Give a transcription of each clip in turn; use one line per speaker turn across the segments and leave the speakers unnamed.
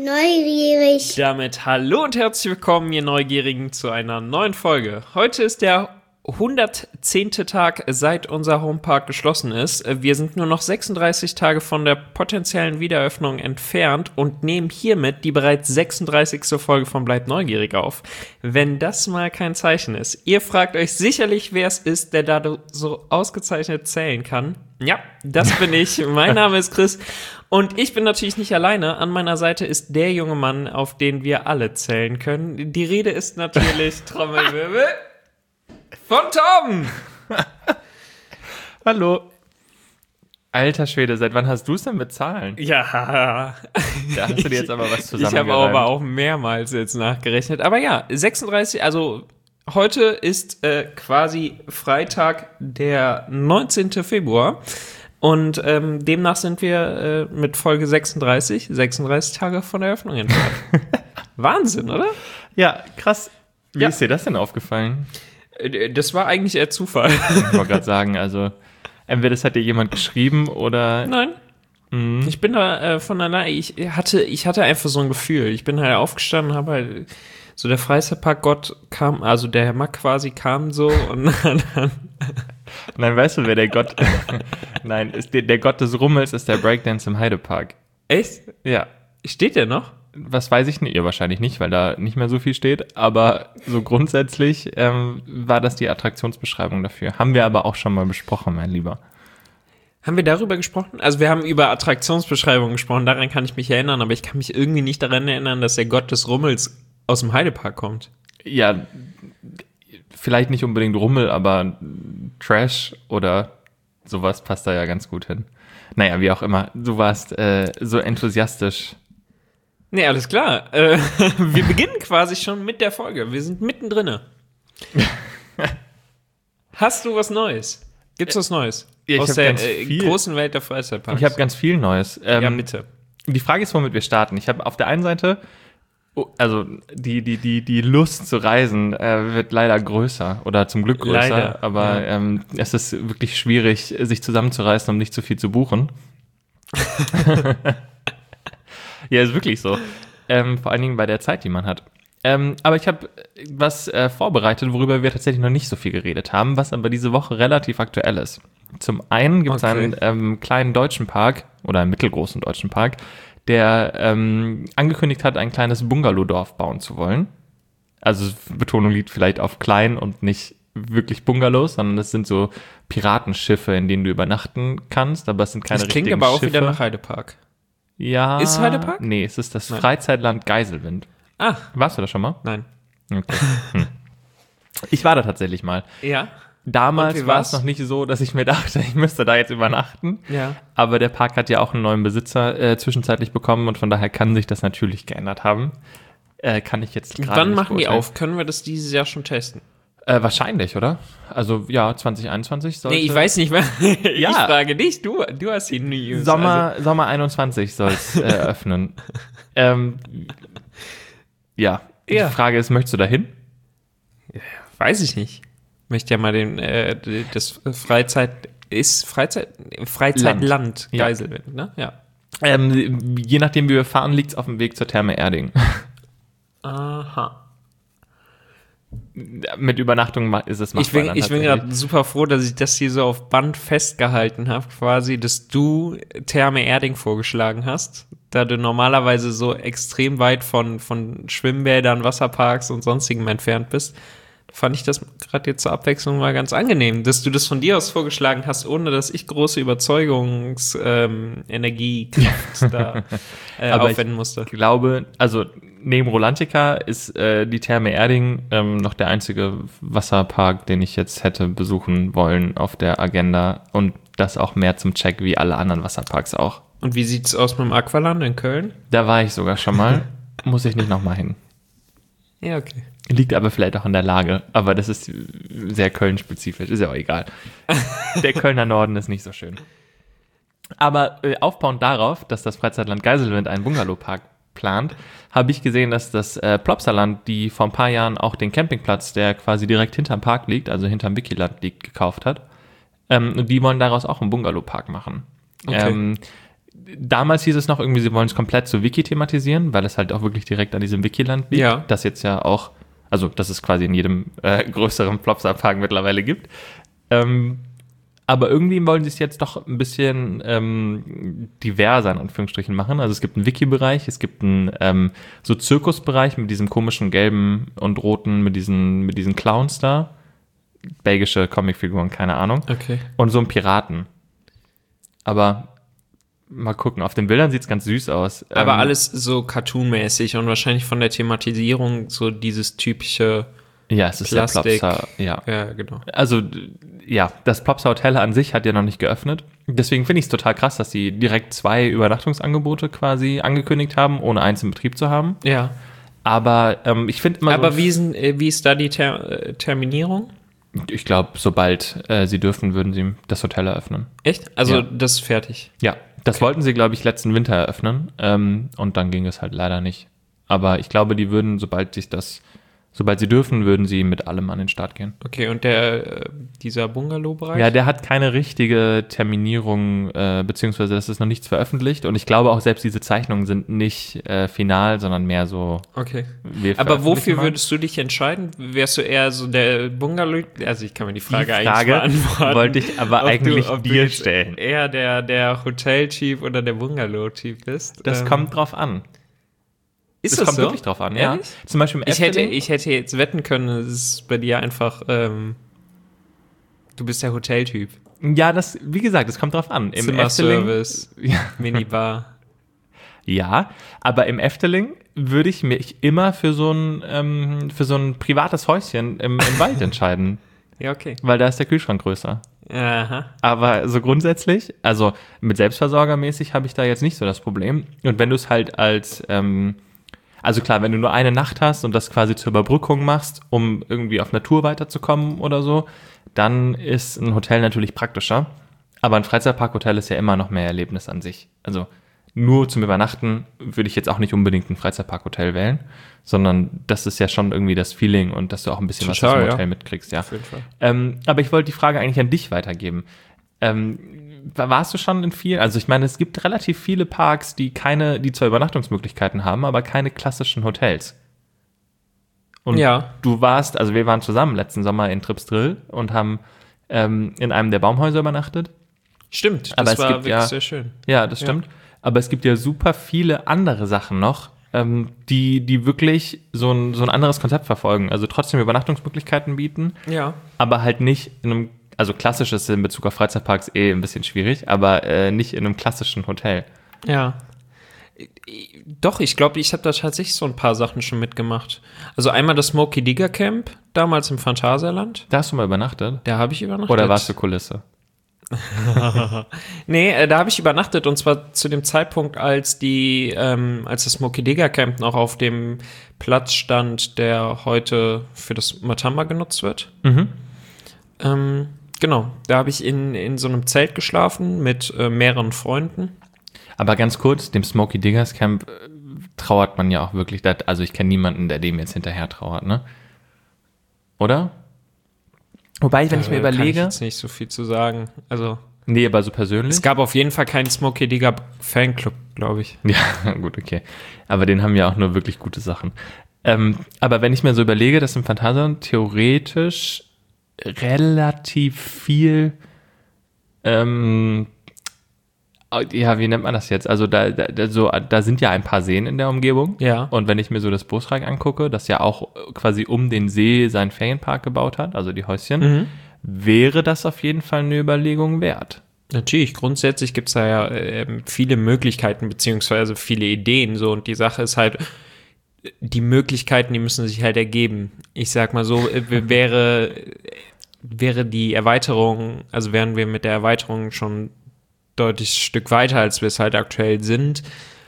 Neugierig.
Damit hallo und herzlich willkommen, ihr Neugierigen, zu einer neuen Folge. Heute ist der 110. Tag, seit unser Homepark geschlossen ist. Wir sind nur noch 36 Tage von der potenziellen Wiedereröffnung entfernt und nehmen hiermit die bereits 36. Folge von Bleibt Neugierig auf. Wenn das mal kein Zeichen ist. Ihr fragt euch sicherlich, wer es ist, der da so ausgezeichnet zählen kann. Ja, das bin ich. Mein Name ist Chris und ich bin natürlich nicht alleine. An meiner Seite ist der junge Mann, auf den wir alle zählen können. Die Rede ist natürlich Trommelwirbel von Tom.
Hallo. Alter Schwede, seit wann hast du es denn mit Zahlen?
Ja.
Da hast du dir jetzt aber was zusammengereimt.
Ich habe aber auch mehrmals jetzt nachgerechnet. Aber ja, 36, also heute ist quasi Freitag, der 19. Februar. Und demnach sind wir mit Folge 36 Tage von der Eröffnung entfernt. Wahnsinn, oder?
Ja, krass. Wie ist dir das denn aufgefallen?
Das war eigentlich eher Zufall.
Ich wollte gerade sagen, also entweder das hat dir jemand geschrieben oder...
Nein. Ich bin da von alleine, ich hatte einfach so ein Gefühl. Ich bin halt aufgestanden, habe halt so der Freizeitparkgott kam, also der Herr Mack quasi kam so und dann...
Nein, weißt du, wer der Gott... Nein, der Gott des Rummels ist der Breakdance im Heidepark.
Echt?
Ja.
Steht der noch?
Was weiß ich nicht, ihr wahrscheinlich nicht, weil da nicht mehr so viel steht, aber so grundsätzlich war das die Attraktionsbeschreibung dafür. Haben wir aber auch schon mal besprochen, mein Lieber.
Haben wir darüber gesprochen? Also wir haben über Attraktionsbeschreibungen gesprochen, daran kann ich mich erinnern, aber ich kann mich irgendwie nicht daran erinnern, dass der Gott des Rummels aus dem Heidepark kommt.
Ja, vielleicht nicht unbedingt Rummel, aber Trash oder sowas passt da ja ganz gut hin. Naja, wie auch immer, du warst so enthusiastisch.
Nee, alles klar. Wir beginnen quasi schon mit der Folge. Wir sind mittendrin. Hast du was Neues? Gibt's was Neues?
Ja,
aus der großen Welt der Freizeitparks.
Ich habe ganz viel Neues.
Ja, bitte.
Die Frage ist, womit wir starten. Ich habe auf der einen Seite, also die Lust zu reisen wird leider größer oder zum Glück größer.
Leider,
aber
ja.
Es ist wirklich schwierig, sich zusammenzureißen, um nicht zu viel zu buchen. Ja, ist wirklich so. Vor allen Dingen bei der Zeit, die man hat. Aber ich habe was vorbereitet, worüber wir tatsächlich noch nicht so viel geredet haben, was aber diese Woche relativ aktuell ist. Zum einen gibt es einen kleinen deutschen Park oder einen mittelgroßen deutschen Park, der angekündigt hat, ein kleines Bungalowdorf bauen zu wollen. Also Betonung liegt vielleicht auf klein und nicht wirklich Bungalows, sondern das sind so Piratenschiffe, in denen du übernachten kannst, aber es sind keine richtigen Schiffe.
Das klingt aber auch wieder nach Heidepark.
Ja.
Ist Heidepark?
Nee, es ist das Freizeitland Geiselwind.
Ah.
Warst du da schon mal?
Nein.
Okay. Ich war da tatsächlich mal.
Ja.
Damals war es noch nicht so, dass ich mir dachte, ich müsste da jetzt übernachten.
Ja.
Aber der Park hat ja auch einen neuen Besitzer zwischenzeitlich bekommen und von daher kann sich das natürlich geändert haben. Kann ich jetzt gerade
Wann
nicht
machen die
beurteilen.
auf? Können wir das dieses Jahr schon testen?
Wahrscheinlich, oder? Also ja, 2021 sollte...
Nee, ich weiß nicht mehr.
Ja.
Ich frage dich, du hast die News.
Sommer 21 soll es öffnen. Ja, die Frage ist, möchtest du da hin?
Weiß ich nicht. Ich möchte ja mal das Freizeitland
Ja.
Geiselwind, ne? Ja.
Je nachdem, wie wir fahren, liegt es auf dem Weg zur Therme Erding.
Aha.
Mit Übernachtung ist es machbar.
Ich bin gerade super froh, dass ich das hier so auf Band festgehalten habe, quasi, dass du Therme Erding vorgeschlagen hast, da du normalerweise so extrem weit von Schwimmbädern, Wasserparks und sonstigem entfernt bist. Fand ich das gerade jetzt zur Abwechslung mal ganz angenehm, dass du das von dir aus vorgeschlagen hast, ohne dass ich große Energiekraft da aufwenden musste.
Ich glaube, also neben Rolantica ist die Therme Erding noch der einzige Wasserpark, den ich jetzt hätte besuchen wollen auf der Agenda und das auch mehr zum Check wie alle anderen Wasserparks auch.
Und wie sieht's aus mit dem Aqualand in Köln?
Da war ich sogar schon mal, muss ich nicht nochmal hin.
Ja, okay.
Liegt aber vielleicht auch an der Lage, aber das ist sehr Köln-spezifisch, ist ja auch egal. Der Kölner Norden ist nicht so schön. Aber aufbauend darauf, dass das Freizeitland Geiselwind einen Bungalowpark plant, habe ich gesehen, dass das Plopsaland, die vor ein paar Jahren auch den Campingplatz, der quasi direkt hinterm Park liegt, also hinterm Wikiland liegt, gekauft hat. Und die wollen daraus auch einen Bungalowpark machen.
Okay.
damals hieß es noch irgendwie, sie wollen es komplett zu Wiki thematisieren, weil es halt auch wirklich direkt an diesem Wikiland liegt.
Ja.
Das jetzt ja auch, also dass es quasi in jedem größeren Plopsa-Park mittlerweile gibt. Aber irgendwie wollen sie es jetzt doch ein bisschen diverser in Anführungsstrichen machen. Also es gibt einen Wiki-Bereich, es gibt einen so Zirkusbereich mit diesem komischen gelben und roten, mit diesen Clowns da. Belgische Comicfiguren, keine Ahnung.
Okay.
Und so einen Piraten. Aber mal gucken, auf den Bildern sieht es ganz süß aus.
Aber alles so cartoonmäßig und wahrscheinlich von der Thematisierung so dieses typische
ja, es ist
Plastik.
der Plopsa, ja.
Ja, genau.
Also, ja, das Plopsa Hotel an sich hat ja noch nicht geöffnet. Deswegen finde ich es total krass, dass sie direkt 2 Übernachtungsangebote quasi angekündigt haben, ohne eins in Betrieb zu haben.
Ja.
Aber ich finde immer
Aber wie ist da die Terminierung?
ich glaube, sobald sie dürfen, würden sie das Hotel eröffnen.
Echt? Also
Ja.
das ist fertig.
Ja, das wollten sie, glaube ich, letzten Winter eröffnen. Und dann ging es halt leider nicht. Aber ich glaube, die würden, sobald sie dürfen, würden sie mit allem an den Start gehen.
Okay, und dieser Bungalow-Bereich?
Ja, der hat keine richtige Terminierung, beziehungsweise das ist noch nichts veröffentlicht. Und ich glaube auch, selbst diese Zeichnungen sind nicht final, sondern mehr so.
Okay.
wir
Aber wofür
veröffentlichen mal.
würdest du dich entscheiden? Wärst du eher so der Bungalow? Also ich kann mir die Frage eigentlich
Die Frage
beantworten.
wollte ich aber
Ob
eigentlich
ob
dir
jetzt
stellen.
eher der Hotel-Typ oder der Bungalow-Typ bist.
Das kommt drauf an.
Ist
Es
das
kommt
so?
wirklich drauf an, ja.
Ehrlich?
Zum Beispiel im
Ich hätte
Efteling.
jetzt wetten können, es ist bei dir einfach, du bist der Hoteltyp.
Ja, wie gesagt, es kommt drauf an. Im Efteling,
Zimmerservice,
ja,
Minibar.
ja, aber im Efteling würde ich mich immer für so ein privates Häuschen im Wald entscheiden,
Ja, okay.
weil da ist der Kühlschrank größer.
Aha.
Aber so grundsätzlich, also mit Selbstversorgermäßig habe ich da jetzt nicht so das Problem. Und wenn du es halt also klar, wenn du nur eine Nacht hast und das quasi zur Überbrückung machst, um irgendwie auf Natur weiterzukommen oder so, dann ist ein Hotel natürlich praktischer. Aber ein Freizeitparkhotel ist ja immer noch mehr Erlebnis an sich. Also nur zum Übernachten würde ich jetzt auch nicht unbedingt ein Freizeitparkhotel wählen, sondern das ist ja schon irgendwie das Feeling und dass du auch ein bisschen was aus
Total,
dem
ja.
Hotel mitkriegst, ja.
Auf jeden Fall.
Aber ich wollte die Frage eigentlich an dich weitergeben. Warst du schon in vielen? Also ich meine, es gibt relativ viele Parks, die zwar Übernachtungsmöglichkeiten haben, aber keine klassischen Hotels. Und
Ja.
also wir waren zusammen letzten Sommer in Trips Drill und haben in einem der Baumhäuser übernachtet.
Stimmt, das
Aber es
war
gibt
wirklich
ja-
sehr schön.
Ja, das stimmt. Aber es gibt ja super viele andere Sachen noch, die wirklich so ein anderes Konzept verfolgen. Also trotzdem Übernachtungsmöglichkeiten bieten,
Ja.
aber halt nicht in einem, also klassisches in Bezug auf Freizeitparks ein bisschen schwierig, aber nicht in einem klassischen Hotel.
Ja. Doch, ich glaube, ich habe da tatsächlich so ein paar Sachen schon mitgemacht. Also einmal das Smokey Digger Camp, damals im Phantasialand.
Da hast du mal übernachtet?
Da habe ich übernachtet.
Oder warst du Kulisse?
Nee, da habe ich übernachtet und zwar zu dem Zeitpunkt, als als das Smokey Digger Camp noch auf dem Platz stand, der heute für das Matamba genutzt wird.
Mhm.
Genau, da habe ich in so einem Zelt geschlafen mit mehreren Freunden.
Aber ganz kurz, dem Smokey Diggers Camp trauert man ja auch wirklich. Also ich kenne niemanden, der dem jetzt hinterher trauert, ne? Oder? Wobei, wenn ich mir
Kann ich
überlege.
jetzt nicht so viel zu sagen. Also,
Nee, aber so persönlich.
es gab auf jeden Fall keinen Smokey Digger Fanclub, glaube ich.
Ja, gut, okay. Aber den haben ja auch nur wirklich gute Sachen. Aber wenn ich mir so überlege, dass im Phantasialand theoretisch relativ viel, ja, wie nennt man das jetzt? Also da sind ja ein paar Seen in der Umgebung.
Ja.
Und wenn ich mir so das Bosreich angucke, das ja auch quasi um den See seinen Ferienpark gebaut hat, also die Häuschen, wäre das auf jeden Fall eine Überlegung wert.
Natürlich, grundsätzlich gibt es da ja viele Möglichkeiten beziehungsweise viele Ideen so und die Sache ist halt, die Möglichkeiten, die müssen sich halt ergeben. Ich sag mal so, wäre die Erweiterung, also wären wir mit der Erweiterung schon deutlich Stück weiter, als wir es halt aktuell sind,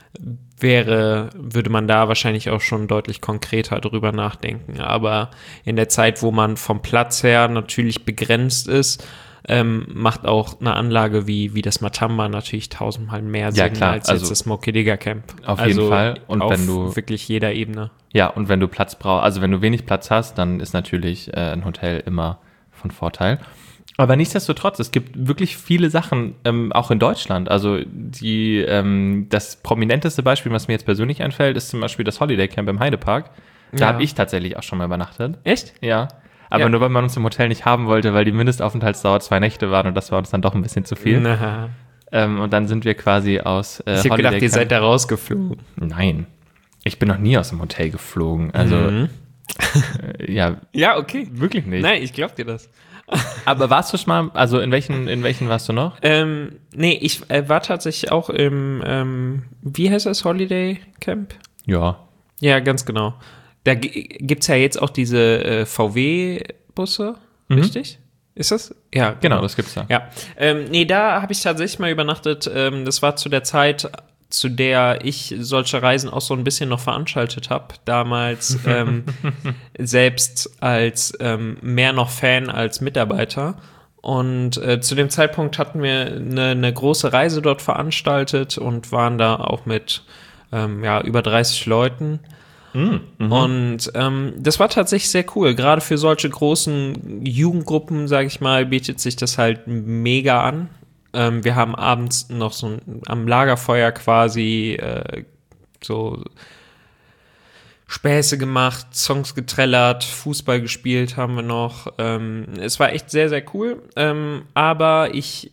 würde man da wahrscheinlich auch schon deutlich konkreter drüber nachdenken. Aber in der Zeit, wo man vom Platz her natürlich begrenzt ist, macht auch eine Anlage wie das Matamba natürlich 1000-mal mehr Sinn
Ja, klar,
als
also
jetzt das Smokey Digger Camp.
auf jeden Fall. Und
auf
wenn du
wirklich jeder Ebene.
Ja, und wenn du Platz brauchst, also wenn du wenig Platz hast, dann ist natürlich ein Hotel immer von Vorteil. Aber nichtsdestotrotz, es gibt wirklich viele Sachen, auch in Deutschland. Also das prominenteste Beispiel, was mir jetzt persönlich einfällt, ist zum Beispiel das Holiday Camp im Heidepark. Da habe ich tatsächlich auch schon mal übernachtet.
Echt?
Ja. Aber nur, weil man uns im Hotel nicht haben wollte, weil die Mindestaufenthaltsdauer 2 Nächte waren und das war uns dann doch ein bisschen zu viel.
Na.
Und dann sind wir quasi aus
ich habe gedacht, ihr seid da rausgeflogen.
Nein. Ich bin noch nie aus dem Hotel geflogen. Also, ja.
Ja, okay.
Wirklich nicht.
Nein, ich glaub dir das.
Aber warst du schon mal, also in welchen warst du noch?
Nee, ich war tatsächlich auch im, wie heißt das, Holiday Camp?
Ja.
Ja, ganz genau. Da gibt's ja jetzt auch diese VW-Busse, richtig? Ist das? Ja,
Genau, das gibt's da.
Ja. Nee, da habe ich tatsächlich mal übernachtet. Das war zu der Zeit, zu der ich solche Reisen auch so ein bisschen noch veranstaltet habe. Damals selbst als mehr noch Fan als Mitarbeiter. Und zu dem Zeitpunkt hatten wir eine große Reise dort veranstaltet und waren da auch mit über 30 Leuten. Und das war tatsächlich sehr cool. Gerade für solche großen Jugendgruppen, sage ich mal, bietet sich das halt mega an. Wir haben abends noch so am Lagerfeuer quasi so Späße gemacht, Songs getrellert, Fußball gespielt haben wir noch. Es war echt sehr, sehr cool. Aber ich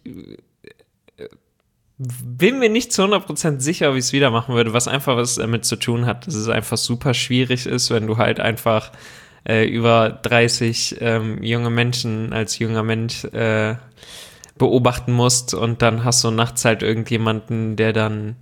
bin mir nicht zu 100% sicher, ob ich es wieder machen würde, was einfach was damit zu tun hat, dass es einfach super schwierig ist, wenn du halt einfach über 30 junge Menschen als junger Mensch beobachten musst und dann hast du nachts halt irgendjemanden, der dann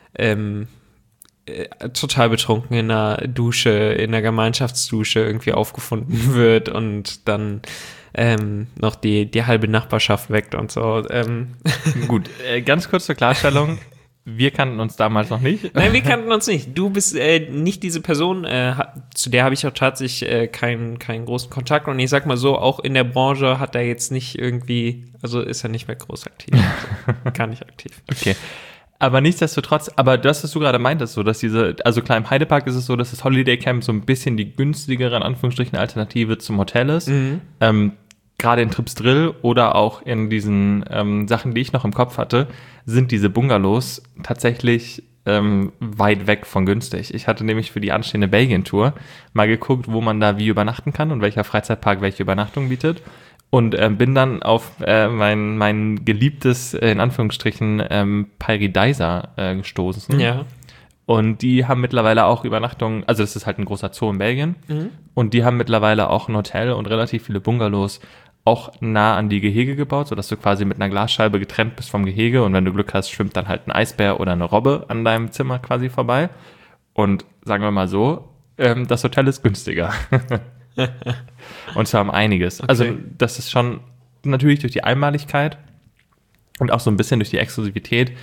total betrunken in der Dusche, in der Gemeinschaftsdusche irgendwie aufgefunden wird und dann noch die halbe Nachbarschaft weckt und so.
Gut, ganz kurz zur Klarstellung. Wir kannten uns damals noch nicht.
Nein, wir kannten uns nicht. Du bist nicht diese Person, zu der habe ich auch tatsächlich keinen großen Kontakt. Und ich sag mal so, auch in der Branche hat er jetzt nicht irgendwie, also ist er nicht mehr groß aktiv. Also gar nicht aktiv.
Okay. Aber nichtsdestotrotz, aber das, was du gerade meintest, so, dass also klar, im Heidepark ist es so, dass das Holiday Camp so ein bisschen die günstigere, in Anführungsstrichen, Alternative zum Hotel ist. Gerade in Trips Drill oder auch in diesen Sachen, die ich noch im Kopf hatte, sind diese Bungalows tatsächlich weit weg von günstig. Ich hatte nämlich für die anstehende Belgien-Tour mal geguckt, wo man da wie übernachten kann und welcher Freizeitpark welche Übernachtung bietet. Und bin dann auf mein geliebtes, in Anführungsstrichen, Paradeiser gestoßen.
Ja.
Und die haben mittlerweile auch Übernachtungen, also das ist halt ein großer Zoo in Belgien. Und die haben mittlerweile auch ein Hotel und relativ viele Bungalows auch nah an die Gehege gebaut, sodass du quasi mit einer Glasscheibe getrennt bist vom Gehege. Und wenn du Glück hast, schwimmt dann halt ein Eisbär oder eine Robbe an deinem Zimmer quasi vorbei. Und sagen wir mal so, das Hotel ist günstiger. Und zwar um einiges. Okay. Also das ist schon natürlich durch die Einmaligkeit und auch so ein bisschen durch die Exklusivität,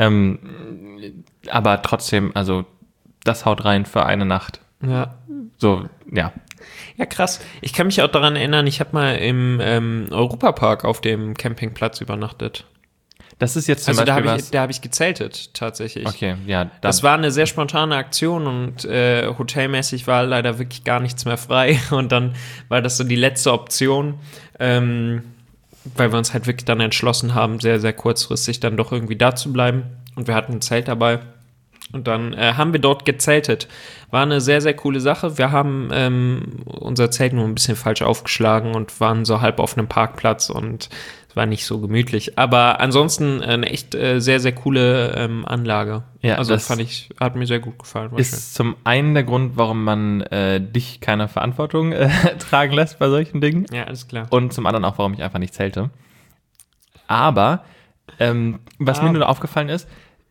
aber trotzdem, also das haut rein für eine Nacht.
Ja.
So, ja.
Ja, krass. Ich kann mich auch daran erinnern, ich habe mal im Europapark auf dem Campingplatz übernachtet.
Das ist jetzt zum Beispiel
da habe ich gezeltet, tatsächlich.
Okay, ja.
Das war eine sehr spontane Aktion und hotelmäßig war leider wirklich gar nichts mehr frei. Und dann war das so die letzte Option, weil wir uns halt wirklich dann entschlossen haben, sehr, sehr kurzfristig dann doch irgendwie da zu bleiben. Und wir hatten ein Zelt dabei. Und dann haben wir dort gezeltet. War eine sehr, sehr coole Sache. Wir haben unser Zelt nur ein bisschen falsch aufgeschlagen und waren so halb auf einem Parkplatz und es war nicht so gemütlich. Aber ansonsten eine echt sehr, sehr coole Anlage.
Ja,
also
das
hat mir sehr gut gefallen. War
ist
schön.
zum einen der Grund, warum man dich keiner Verantwortung tragen lässt bei solchen Dingen.
Ja, alles klar.
Und zum anderen auch, warum ich einfach nicht zelte. Aber was mir nur aufgefallen ist,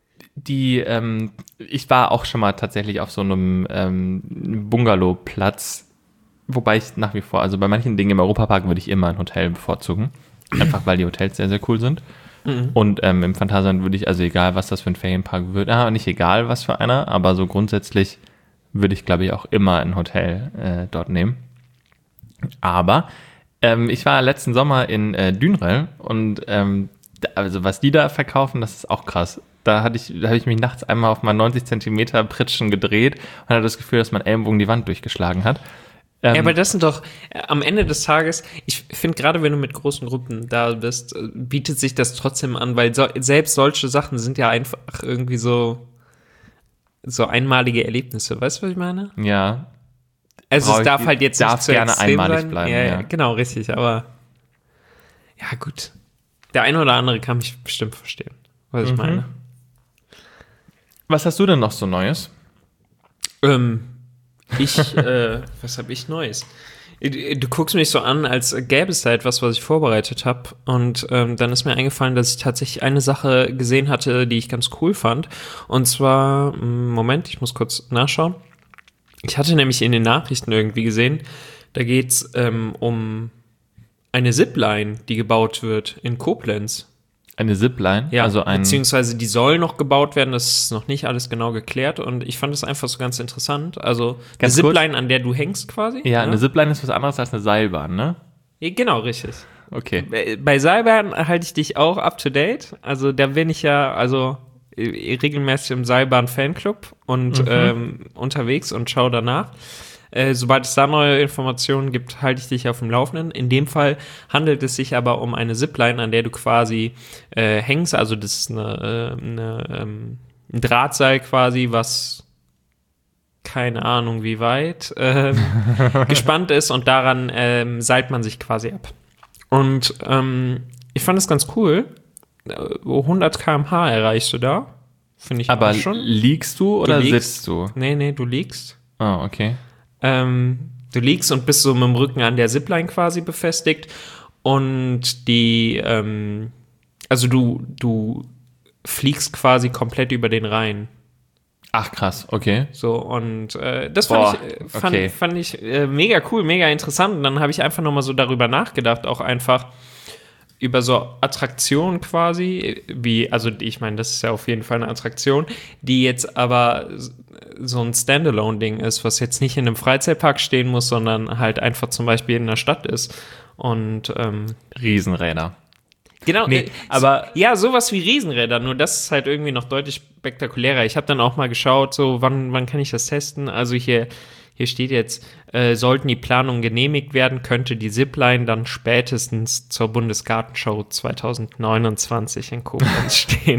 ich war auch schon mal tatsächlich auf so einem Bungalow-Platz, wobei ich nach wie vor, also bei manchen Dingen im Europapark würde ich immer ein Hotel bevorzugen, einfach weil die Hotels sehr, sehr cool sind. Und im Phantasialand würde ich, also egal was das für ein Ferienpark wird, nicht egal was für einer, aber so grundsätzlich würde ich, glaube ich, auch immer ein Hotel dort nehmen. Aber ich war letzten Sommer in Dünrel und also was die da verkaufen, das ist auch krass. Da habe ich mich nachts einmal auf mein 90 Zentimeter Pritschen gedreht und hatte das Gefühl, dass mein Ellenbogen die Wand durchgeschlagen hat.
Ja, aber das sind doch am Ende des Tages, ich finde gerade, wenn du mit großen Gruppen da bist, bietet sich das trotzdem an, weil selbst solche Sachen sind ja einfach irgendwie so einmalige Erlebnisse. Weißt du, was ich meine?
Ja.
Also es darf halt jetzt nicht zu
gerne
extrem
einmalig
sein.
bleiben.
Ja, genau, richtig. Aber ja, gut. Der eine oder andere kann mich bestimmt verstehen, was ich meine.
Was hast du denn noch so Neues?
Was habe ich Neues? Du guckst mich so an, als gäbe es da etwas, was ich vorbereitet habe. Und dann ist mir eingefallen, dass ich tatsächlich eine Sache gesehen hatte, die ich ganz cool fand. Und zwar, Moment, ich muss kurz nachschauen. Ich hatte nämlich in den Nachrichten irgendwie gesehen, da geht es um eine Zipline, die gebaut wird in Koblenz.
Eine Zipline?
Ja,
also
beziehungsweise die soll noch gebaut werden, das ist noch nicht alles genau geklärt und ich fand das einfach so ganz interessant. Also eine Zipline, an der du hängst quasi.
Ja, eine Zipline ist was anderes als eine Seilbahn, ne?
Ja, genau, richtig.
Okay.
Bei Seilbahn halte ich dich auch up to date. Also da bin ich ja regelmäßig im Seilbahn-Fanclub und unterwegs und schaue danach. Sobald es da neue Informationen gibt, halte ich dich auf dem Laufenden. In dem Fall handelt es sich aber um eine Zipline, an der du quasi hängst. Also das ist ein Drahtseil quasi, was keine Ahnung wie weit gespannt ist und daran seilt man sich quasi ab. Und ich fand es ganz cool. 100 km/h erreichst du da. Finde ich
aber
auch schon.
Liegst du oder sitzt du?
Nee, du liegst.
Oh, okay.
Du liegst und bist so mit dem Rücken an der Zipline quasi befestigt und also du fliegst quasi komplett über den Rhein.
Ach krass, okay.
So und das fand ich mega cool, mega interessant und dann habe ich einfach nochmal so darüber nachgedacht, auch einfach über so Attraktionen quasi, also ich meine, das ist ja auf jeden Fall eine Attraktion, die jetzt aber so ein Standalone-Ding ist, was jetzt nicht in einem Freizeitpark stehen muss, sondern halt einfach zum Beispiel in einer Stadt ist. Und
Riesenräder.
Genau,
nee, aber
ja, sowas wie Riesenräder, nur das ist halt irgendwie noch deutlich spektakulärer. Ich habe dann auch mal geschaut, so wann kann ich das testen? Also hier steht jetzt, sollten die Planungen genehmigt werden, könnte die Zipline dann spätestens zur Bundesgartenschau 2029 in Koblenz stehen.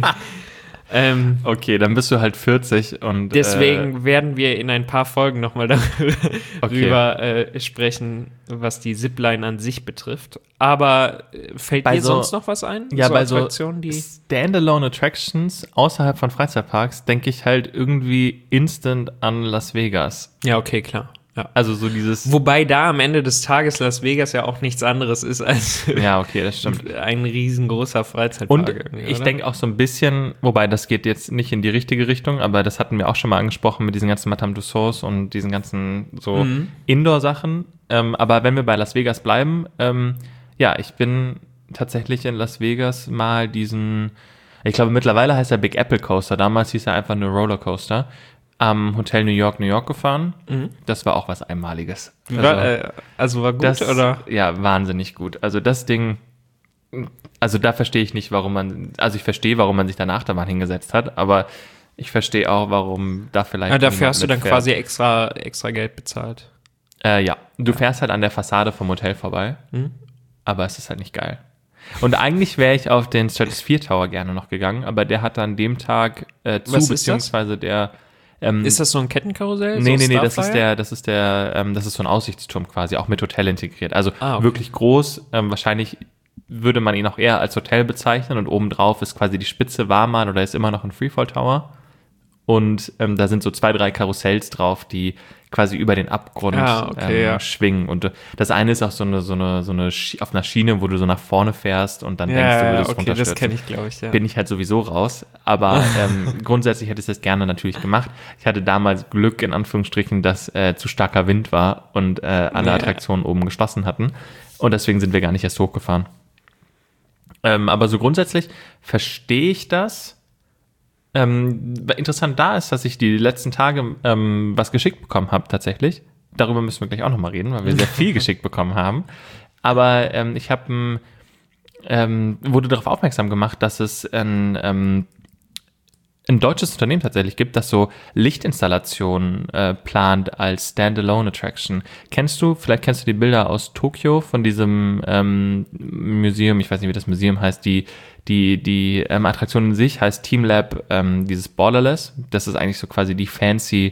Okay, dann bist du halt 40 und
deswegen werden wir in ein paar Folgen nochmal darüber sprechen, was die Zipline an sich betrifft. Aber fällt dir sonst noch was ein?
Ja,
so
bei
Attraktionen,
so Standalone Attractions außerhalb von Freizeitparks denke ich halt irgendwie instant an Las Vegas.
Ja, okay, klar. Ja.
Also so dieses...
Wobei da am Ende des Tages Las Vegas ja auch nichts anderes ist als
ja, okay, das stimmt.
Ein riesengroßer Freizeitpark.
Und ich denke auch so ein bisschen, wobei das geht jetzt nicht in die richtige Richtung, aber das hatten wir auch schon mal angesprochen mit diesen ganzen Madame Tussauds und diesen ganzen so Indoor-Sachen. Aber wenn wir bei Las Vegas bleiben, ja, ich bin tatsächlich in Las Vegas mal ich glaube mittlerweile heißt er Big Apple Coaster, damals hieß er einfach nur Rollercoaster, am Hotel New York gefahren. Das war auch was Einmaliges.
Also war gut, oder?
Ja, wahnsinnig gut. Also das Ding, also da verstehe ich nicht, ich verstehe, warum man sich danach da mal hingesetzt hat, aber ich verstehe auch, warum da vielleicht...
Ja, dafür hast du dann quasi extra Geld bezahlt.
Ja, du fährst halt an der Fassade vom Hotel vorbei, aber es ist halt nicht geil. Und eigentlich wäre ich auf den Stratosphere Tower gerne noch gegangen, aber der hat an dem Tag beziehungsweise der...
ist das so ein Kettenkarussell?
Nee, das ist so ein Aussichtsturm quasi, auch mit Hotel integriert. Also
okay.
Wirklich groß. Wahrscheinlich würde man ihn auch eher als Hotel bezeichnen und obendrauf ist quasi die Spitze Warman oder ist immer noch ein Freefall Tower. Und da sind so 2, 3 Karussells drauf, die quasi über den Abgrund schwingen. Und das eine ist auch so eine auf einer Schiene, wo du so nach vorne fährst und dann denkst du, würdest runterstürzen.
Das kenne ich, glaube ich, ja.
Bin ich halt sowieso raus. Aber grundsätzlich hätte ich das gerne natürlich gemacht. Ich hatte damals Glück, in Anführungsstrichen, dass zu starker Wind war und alle Attraktionen oben geschlossen hatten. Und deswegen sind wir gar nicht erst hochgefahren. Aber so grundsätzlich verstehe ich das. Interessant da ist, dass ich die letzten Tage was geschickt bekommen habe tatsächlich. Darüber müssen wir gleich auch nochmal reden, weil wir sehr viel geschickt bekommen haben. Aber ich habe wurde darauf aufmerksam gemacht, dass es ein deutsches Unternehmen tatsächlich gibt, das so Lichtinstallationen plant als Standalone-Attraction. Vielleicht kennst du die Bilder aus Tokio von diesem Museum, ich weiß nicht, wie das Museum heißt, die Attraktion in sich heißt Team Lab, dieses Borderless. Das ist eigentlich so quasi die fancy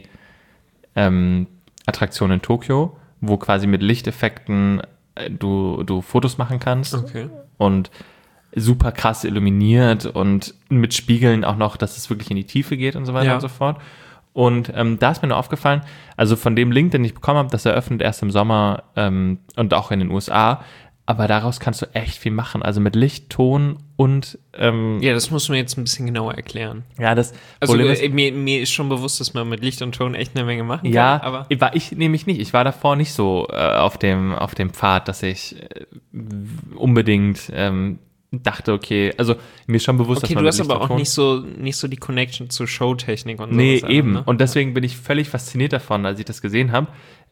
Attraktion in Tokio, wo quasi mit Lichteffekten du Fotos machen kannst.
Okay.
Und super krass illuminiert und mit Spiegeln auch noch, dass es wirklich in die Tiefe geht und so weiter und so fort. Und da ist mir nur aufgefallen, also von dem Link, den ich bekommen habe, das eröffnet erst im Sommer und auch in den USA, aber daraus kannst du echt viel machen, also mit Licht, Ton und
ja, das musst du mir jetzt ein bisschen genauer erklären.
Ja, das
also
Problem ist,
mir ist schon bewusst, dass man mit Licht und Ton echt eine Menge machen kann.
Ja,
aber
war ich nämlich nicht. Ich war davor nicht so auf dem Pfad, dass ich unbedingt dachte, okay, also mir ist schon bewusst, dass man
du hast
mit
aber
Licht
auch
und Ton-
nicht so die Connection zur Showtechnik und so.
Nee, eben. Ne? Und deswegen bin ich völlig fasziniert davon, als ich das gesehen habe,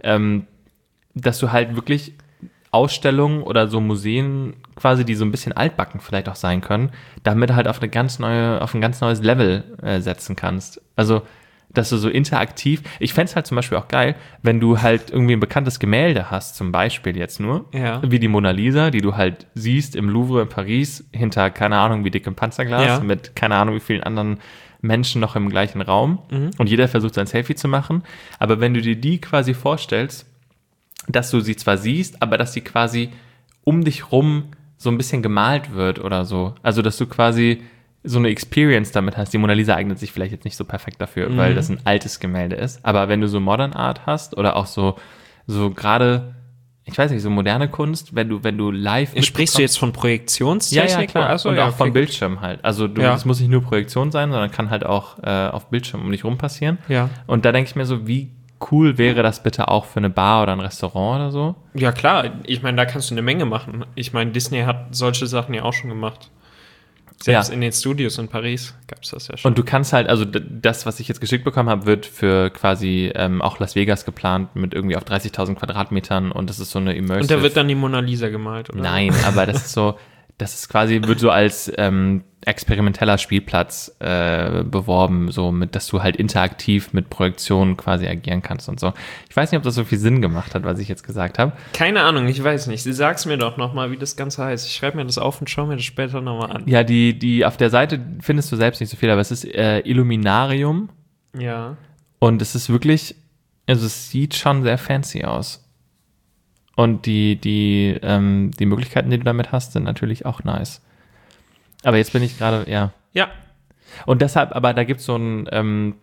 dass du halt wirklich Ausstellungen oder so Museen quasi, die so ein bisschen altbacken vielleicht auch sein können, damit halt auf ein ganz neues Level setzen kannst. Also, dass du so interaktiv, ich fände es halt zum Beispiel auch geil, wenn du halt irgendwie ein bekanntes Gemälde hast, zum Beispiel jetzt nur, wie die Mona Lisa, die du halt siehst im Louvre in Paris, hinter keine Ahnung wie dickem Panzerglas, mit keine Ahnung wie vielen anderen Menschen noch im gleichen Raum und jeder versucht sein Selfie zu machen, aber wenn du dir die quasi vorstellst, dass du sie zwar siehst, aber dass sie quasi um dich rum so ein bisschen gemalt wird oder so, also dass du quasi so eine Experience damit hast. Die Mona Lisa eignet sich vielleicht jetzt nicht so perfekt dafür, weil das ein altes Gemälde ist. Aber wenn du so Modern Art hast oder auch so gerade, ich weiß nicht, so moderne Kunst, wenn du live
Sprichst du jetzt von Projektionstechnik?
Ja, klar.
Achso,
und
ja,
auch von Bildschirm halt. Also es muss nicht nur Projektion sein, sondern kann halt auch auf Bildschirm um dich rum passieren.
Ja.
Und da denke ich mir so, wie cool wäre das bitte auch für eine Bar oder ein Restaurant oder so?
Ja, klar. Ich meine, da kannst du eine Menge machen. Ich meine, Disney hat solche Sachen ja auch schon gemacht. Selbst in den Studios in Paris gab es das ja schon.
Und du kannst halt, also das, was ich jetzt geschickt bekommen habe, wird für quasi auch Las Vegas geplant mit irgendwie auf 30.000 Quadratmetern und das ist so eine Immersive.
Und da wird dann die Mona Lisa gemalt, oder?
Nein, aber das ist quasi, wird so als experimenteller Spielplatz beworben, so mit, dass du halt interaktiv mit Projektionen quasi agieren kannst und so. Ich weiß nicht, ob das so viel Sinn gemacht hat, was ich jetzt gesagt habe.
Keine Ahnung, ich weiß nicht. Sag's mir doch nochmal, wie das Ganze heißt. Ich schreibe mir das auf und schaue mir das später nochmal an.
Ja, die auf der Seite findest du selbst nicht so viel, aber es ist Illuminarium.
Ja.
Und es ist wirklich, also es sieht schon sehr fancy aus. Und die Möglichkeiten, die du damit hast, sind natürlich auch nice. Aber jetzt bin ich gerade, ja.
Ja.
Und deshalb, aber da gibt es so ein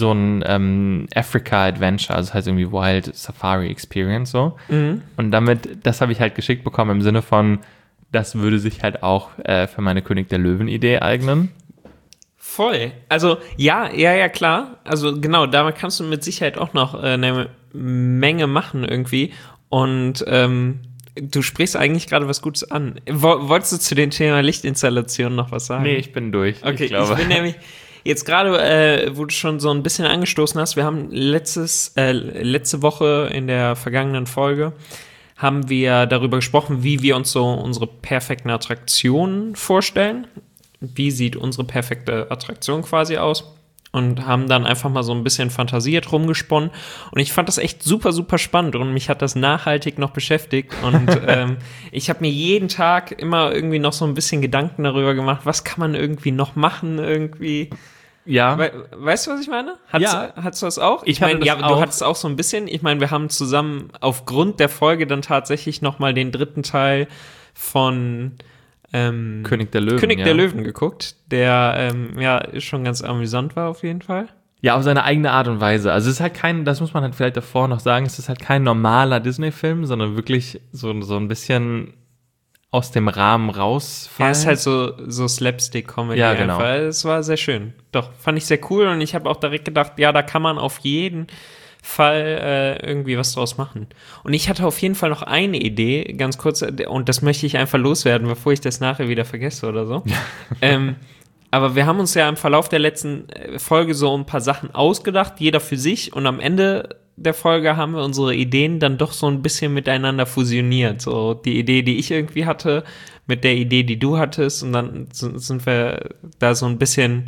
Africa-Adventure, also das heißt irgendwie Wild Safari Experience so. Und das habe ich halt geschickt bekommen im Sinne von, das würde sich halt auch für meine König der Löwen-Idee eignen.
Voll. Also, ja, klar. Also, genau, damit kannst du mit Sicherheit auch noch eine Menge machen irgendwie. Und du sprichst eigentlich gerade was Gutes an. Wolltest du zu dem Thema Lichtinstallation noch was sagen?
Nee, ich bin durch.
Okay,
ich glaube.
Ich bin nämlich jetzt gerade, wo du schon so ein bisschen angestoßen hast, wir haben letzte Woche in der vergangenen Folge haben wir darüber gesprochen, wie wir uns so unsere perfekten Attraktionen vorstellen. Wie sieht unsere perfekte Attraktion quasi aus? Und haben dann einfach mal so ein bisschen fantasiert, rumgesponnen. Und ich fand das echt super, super spannend. Und mich hat das nachhaltig noch beschäftigt. Und ich habe mir jeden Tag immer irgendwie noch so ein bisschen Gedanken darüber gemacht, was kann man irgendwie noch machen irgendwie.
Ja.
Weißt du, was ich meine? Hattest du das auch?
Ich meine,
ja, du hattest auch so ein bisschen. Ich meine, wir haben zusammen aufgrund der Folge dann tatsächlich noch mal den dritten Teil von
König der Löwen.
der Löwen geguckt, der schon ganz amüsant war auf jeden Fall.
Ja, auf seine eigene Art und Weise. Also es ist halt das muss man halt vielleicht davor noch sagen, es ist halt kein normaler Disney-Film, sondern wirklich so ein bisschen aus dem Rahmen rausfallen.
Ja, es ist halt so Slapstick-Comedy
genau.
einfach. Es war sehr schön. Doch, fand ich sehr cool und ich habe auch direkt gedacht, ja, da kann man auf jeden Fall irgendwie was draus machen. Und ich hatte auf jeden Fall noch eine Idee, ganz kurz, und das möchte ich einfach loswerden, bevor ich das nachher wieder vergesse oder so. Aber wir haben uns ja im Verlauf der letzten Folge so ein paar Sachen ausgedacht, jeder für sich, und am Ende der Folge haben wir unsere Ideen dann doch so ein bisschen miteinander fusioniert. So die Idee, die ich irgendwie hatte, mit der Idee, die du hattest, und dann sind wir da so ein bisschen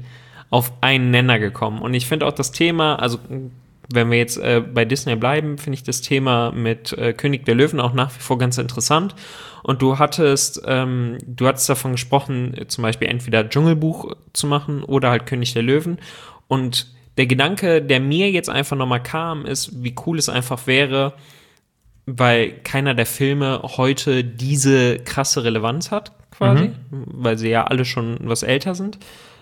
auf einen Nenner gekommen. Und ich finde auch das Thema, also wenn wir jetzt bei Disney bleiben, finde ich das Thema mit König der Löwen auch nach wie vor ganz interessant. Und du hattest davon gesprochen, zum Beispiel entweder Dschungelbuch zu machen oder halt König der Löwen. Und der Gedanke, der mir jetzt einfach nochmal kam, ist, wie cool es einfach wäre, weil keiner der Filme heute diese krasse Relevanz hat, quasi, weil sie ja alle schon was älter sind,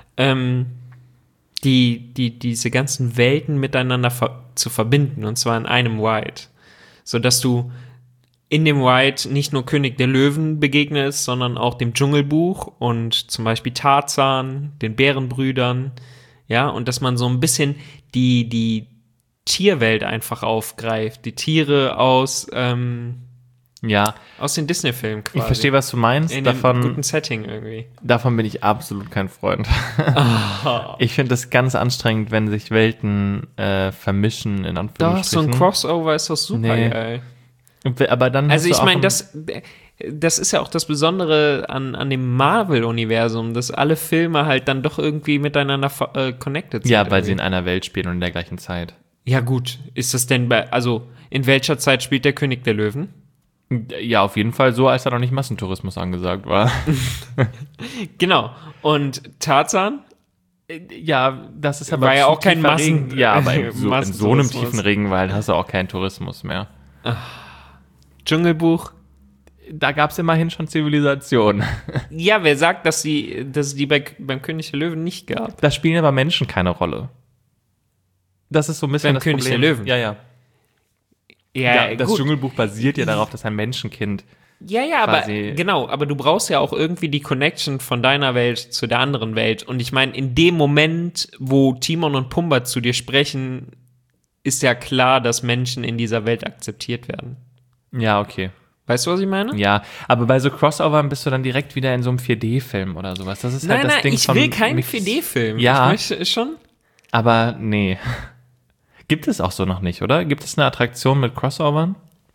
diese ganzen Welten miteinander zu verbinden, und zwar in einem Ride. Sodass du in dem Ride nicht nur König der Löwen begegnest, sondern auch dem Dschungelbuch und zum Beispiel Tarzan, den Bärenbrüdern, ja, und dass man so ein bisschen die Tierwelt einfach aufgreift, die Tiere aus den Disney-Filmen quasi.
Ich verstehe, was du meinst.
In einem guten Setting irgendwie.
Davon bin ich absolut kein Freund. Ich finde es ganz anstrengend, wenn sich Welten vermischen, in Anführungsstrichen.
Doch, so ein Crossover ist doch super geil.
Aber dann
also ich meine, das ist ja auch das Besondere an dem Marvel-Universum, dass alle Filme halt dann doch irgendwie miteinander connected sind.
Ja, weil
irgendwie.
sie in einer Welt spielen und in der gleichen Zeit.
Ja gut, ist das denn in welcher Zeit spielt der König der Löwen?
Ja, auf jeden Fall so, als da noch nicht Massentourismus angesagt war.
Genau. Und Tarzan?
Ja, das ist aber
war ja auch kein
Massen. Ja, aber in so einem
Massentourismus.
tiefen Regenwald hast du auch keinen Tourismus mehr.
Dschungelbuch?
Da gab es immerhin schon Zivilisation.
Ja, wer sagt, dass es die beim König der Löwen nicht gab?
Da spielen aber Menschen keine Rolle. Das ist so ein bisschen
Beim König der Löwen?
Ja.
Ja,
das
gut.
Dschungelbuch basiert ja darauf, dass ein Menschenkind
aber du brauchst ja auch irgendwie die Connection von deiner Welt zu der anderen Welt. Und ich meine, in dem Moment, wo Timon und Pumba zu dir sprechen, ist ja klar, dass Menschen in dieser Welt akzeptiert werden.
Ja, okay.
Weißt du, was ich meine?
Ja, aber bei so Crossovern bist du dann direkt wieder in so einem 4D-Film oder sowas. Das ist halt das Ding
ich will keinen 4D-Film.
Ja.
Ich möchte schon.
Aber nee. Gibt es auch so noch nicht, oder? Gibt es eine Attraktion mit Crossovern?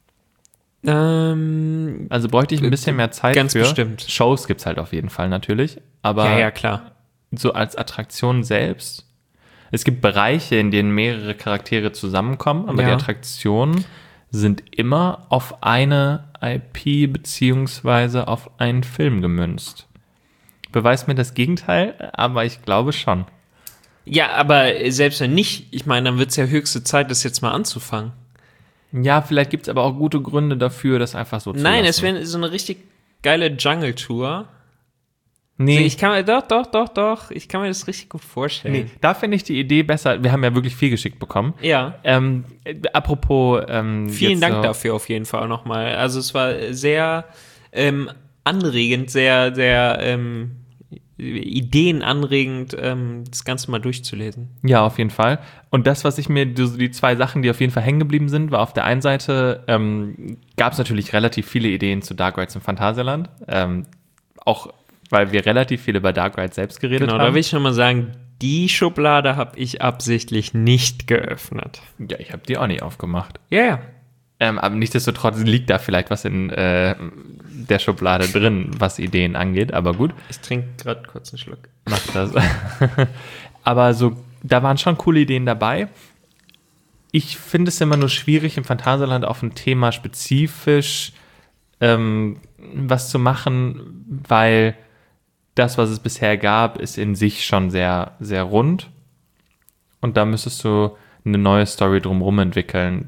Also bräuchte ich ein bisschen mehr Zeit
ganz
für.
bestimmt.
Shows gibt's halt auf jeden Fall natürlich. Aber
Ja, klar.
so als Attraktion selbst. Es gibt Bereiche, in denen mehrere Charaktere zusammenkommen, aber die Attraktionen sind immer auf eine IP beziehungsweise auf einen Film gemünzt. Beweist mir das Gegenteil, aber ich glaube schon.
Ja, aber selbst wenn nicht, ich meine, dann wird es ja höchste Zeit, das jetzt mal anzufangen.
Ja, vielleicht gibt es aber auch gute Gründe dafür, das einfach so zu lassen.
Nein, es wäre so eine richtig geile Jungle-Tour.
Nee.
Also ich kann mir das richtig gut vorstellen.
Nee, da finde ich die Idee besser. Wir haben ja wirklich viel geschickt bekommen.
Ja.
Apropos
Vielen Dank dafür auf jeden Fall nochmal. Also es war sehr anregend, sehr, sehr ideenanregend, das Ganze mal durchzulesen.
Ja, auf jeden Fall. Und das, was ich mir, die zwei Sachen, die auf jeden Fall hängen geblieben sind, war auf der einen Seite, gab es natürlich relativ viele Ideen zu Dark Rides im Phantasialand. Auch weil wir relativ viel über Dark Rides selbst geredet haben.
Genau, da will ich nochmal sagen, die Schublade habe ich absichtlich nicht geöffnet.
Ja, ich habe die auch nicht aufgemacht.
Ja.
Aber nichtsdestotrotz liegt da vielleicht was in der Schublade drin, was Ideen angeht, aber gut.
Ich trinke gerade kurz einen Schluck.
Mach das. Aber so, da waren schon coole Ideen dabei. Ich finde es immer nur schwierig, im Phantasialand auf ein Thema spezifisch was zu machen, weil das, was es bisher gab, ist in sich schon sehr, sehr rund. Und da müsstest du eine neue Story drumherum entwickeln,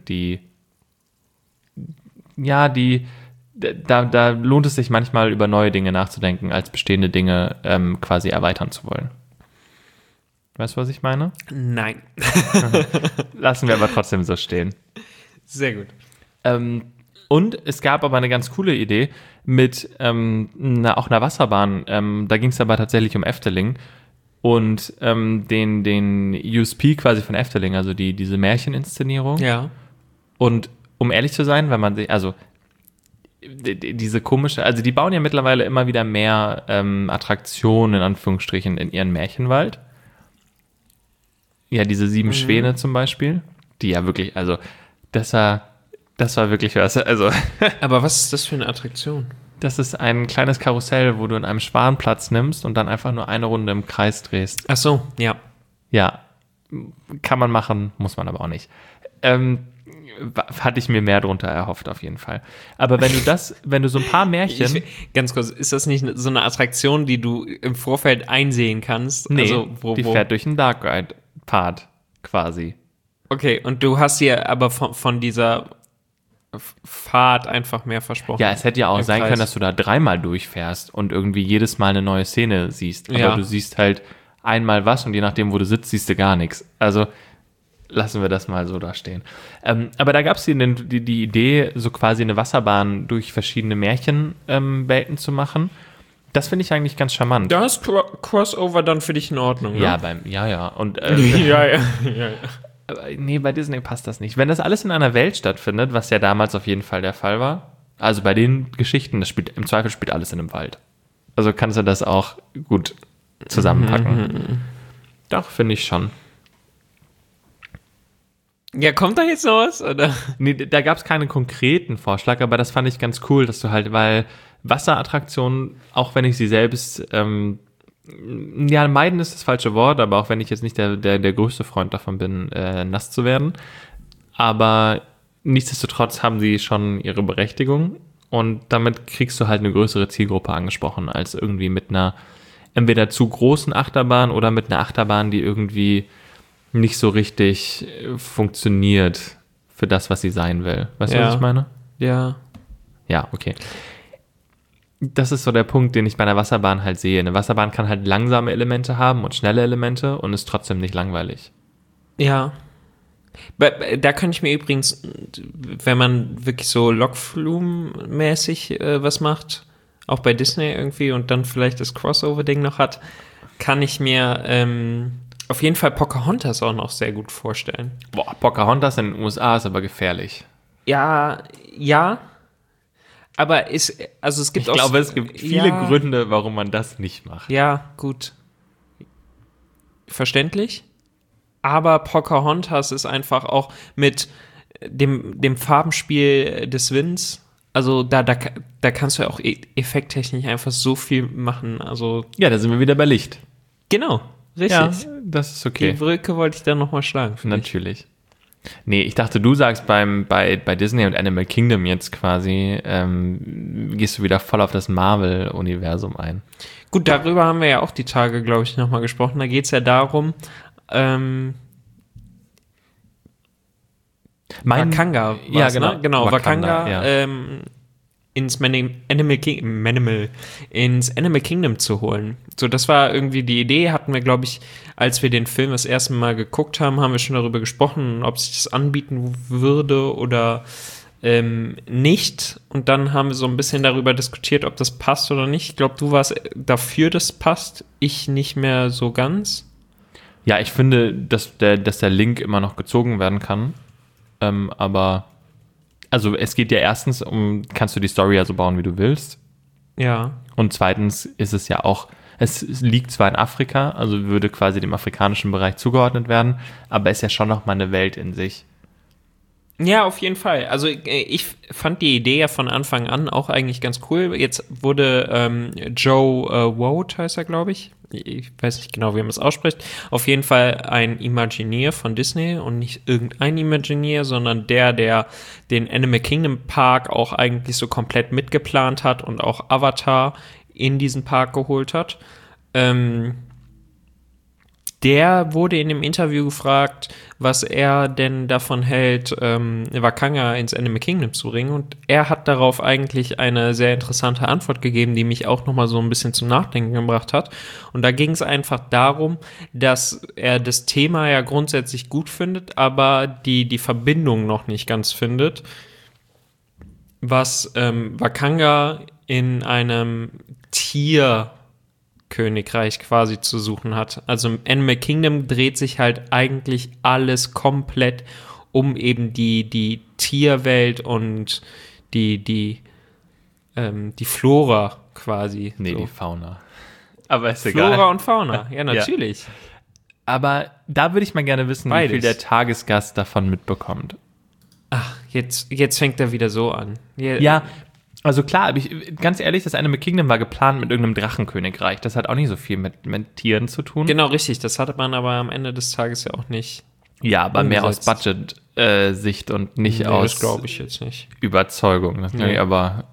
da lohnt es sich manchmal über neue Dinge nachzudenken, als bestehende Dinge quasi erweitern zu wollen. Weißt du, was ich meine?
Nein.
Lassen wir aber trotzdem so stehen.
Sehr gut.
Und es gab aber eine ganz coole Idee mit auch einer Wasserbahn. Da ging es aber tatsächlich um Efteling und den USP quasi von Efteling, also diese Märcheninszenierung.
Ja.
Und um ehrlich zu sein, wenn man sich, also diese komische, also die bauen ja mittlerweile immer wieder mehr Attraktionen in Anführungsstrichen in ihren Märchenwald. Ja, diese 7 Schwäne zum Beispiel, die ja wirklich, also das war wirklich was, also.
Aber was ist das für eine Attraktion?
Das ist ein kleines Karussell, wo du in einem Schwan Platz nimmst und dann einfach nur eine Runde im Kreis drehst.
Ach so, ja.
Ja, kann man machen, muss man aber auch nicht. Hatte ich mir mehr drunter erhofft, auf jeden Fall. Aber wenn du so ein paar Märchen...
Ganz kurz, ist das nicht so eine Attraktion, die du im Vorfeld einsehen kannst?
Nee,
also,
die fährt durch einen Dark Ride-Part quasi.
Okay, und du hast dir aber von dieser Fahrt einfach mehr versprochen.
Ja, es hätte ja auch sein
Kreis.
können, dass du da 3-mal durchfährst und irgendwie jedes Mal eine neue Szene siehst. Aber
Ja.
du siehst halt einmal was und je nachdem, wo du sitzt, siehst du gar nichts. Also lassen wir das mal so da stehen. Aber da gab es die Idee, so quasi eine Wasserbahn durch verschiedene Märchenwelten zu machen. Das finde ich eigentlich ganz charmant.
Da ist Crossover dann für dich in Ordnung,
Ja,
ne?
ja. Und
ja.
aber nee, bei Disney passt das nicht. Wenn das alles in einer Welt stattfindet, was ja damals auf jeden Fall der Fall war, also bei den Geschichten, im Zweifel spielt alles in einem Wald. Also kannst du das auch gut zusammenpacken. Doch, finde ich schon.
Ja, kommt da jetzt noch was, oder?
Nee, da gab es keinen konkreten Vorschlag, aber das fand ich ganz cool, dass du halt, weil Wasserattraktionen, auch wenn ich sie selbst, meiden ist das falsche Wort, aber auch wenn ich jetzt nicht der größte Freund davon bin, nass zu werden, aber nichtsdestotrotz haben sie schon ihre Berechtigung und damit kriegst du halt eine größere Zielgruppe angesprochen, als irgendwie mit einer entweder zu großen Achterbahn oder mit einer Achterbahn, die irgendwie nicht so richtig funktioniert für das, was sie sein will. Weißt du, was ich meine?
Ja.
Ja, okay. Das ist so der Punkt, den ich bei einer Wasserbahn halt sehe. Eine Wasserbahn kann halt langsame Elemente haben und schnelle Elemente und ist trotzdem nicht langweilig.
Ja. Da könnte ich mir übrigens, wenn man wirklich so Lokflumen-mäßig was macht, auch bei Disney irgendwie und dann vielleicht das Crossover-Ding noch hat, kann ich mir auf jeden Fall Pocahontas auch noch sehr gut vorstellen.
Boah, Pocahontas in den USA ist aber gefährlich.
Ja. Aber es gibt
Ich glaube, es gibt viele Gründe, warum man das nicht macht.
Ja, gut. Verständlich. Aber Pocahontas ist einfach auch mit dem Farbenspiel des Winds. Also da kannst du ja auch effekttechnisch einfach so viel machen. Also
Ja, da sind wir wieder bei Licht.
genau, richtig.
Ja, das ist okay.
Die Brücke wollte ich dann nochmal schlagen.
Natürlich. Nee, ich dachte, du sagst bei Disney und Animal Kingdom jetzt quasi, gehst du wieder voll auf das Marvel-Universum ein.
Gut, darüber haben wir ja auch die Tage, glaube ich, nochmal gesprochen. Da geht es ja darum, Wakanga war's,
ja, genau.
Ne? Genau, Wakanda
ja.
ins Animal Kingdom zu holen. So, das war irgendwie die Idee, hatten wir, glaube ich, als wir den Film das erste Mal geguckt haben, haben wir schon darüber gesprochen, ob sich das anbieten würde oder nicht. Und dann haben wir so ein bisschen darüber diskutiert, ob das passt oder nicht. Ich glaube, du warst dafür, dass es passt. Ich nicht mehr so ganz.
Ja, ich finde, dass der Link immer noch gezogen werden kann. Aber also es geht ja erstens kannst du die Story ja so bauen, wie du willst.
Ja.
Und zweitens ist es ja auch, es liegt zwar in Afrika, also würde quasi dem afrikanischen Bereich zugeordnet werden, aber ist ja schon noch mal eine Welt in sich.
Ja, auf jeden Fall. Also ich fand die Idee ja von Anfang an auch eigentlich ganz cool. Jetzt wurde Joe Woad, heißt er, glaube ich. Ich weiß nicht genau, wie man es ausspricht. Auf jeden Fall ein Imagineer von Disney und nicht irgendein Imagineer, sondern der den Animal Kingdom Park auch eigentlich so komplett mitgeplant hat und auch Avatar in diesen Park geholt hat. Der wurde in dem Interview gefragt, was er denn davon hält, Wakanga ins Animal Kingdom zu bringen. Und er hat darauf eigentlich eine sehr interessante Antwort gegeben, die mich auch nochmal so ein bisschen zum Nachdenken gebracht hat. Und da ging es einfach darum, dass er das Thema ja grundsätzlich gut findet, aber die Verbindung noch nicht ganz findet, was Wakanga in einem Tierkönigreich quasi zu suchen hat. Also im Animal Kingdom dreht sich halt eigentlich alles komplett um eben die Tierwelt und die Flora quasi.
Nee,
so.
die Fauna. Aber ist
Flora
egal.
und Fauna, ja, natürlich.
Aber da würde ich mal gerne wissen,
Beides.
wie viel der Tagesgast davon mitbekommt.
Ach, jetzt fängt er wieder so an.
Ja, Also klar, aber ganz ehrlich, das Animal Kingdom war geplant mit irgendeinem Drachenkönigreich. Das hat auch nicht so viel mit Tieren zu tun.
Genau, richtig. Das hatte man aber am Ende des Tages ja auch nicht.
Ja, aber mehr aus
umgesetzt.
Budget-Sicht und nicht aus
Das glaube ich jetzt nicht.
Überzeugung.
Nee.
Aber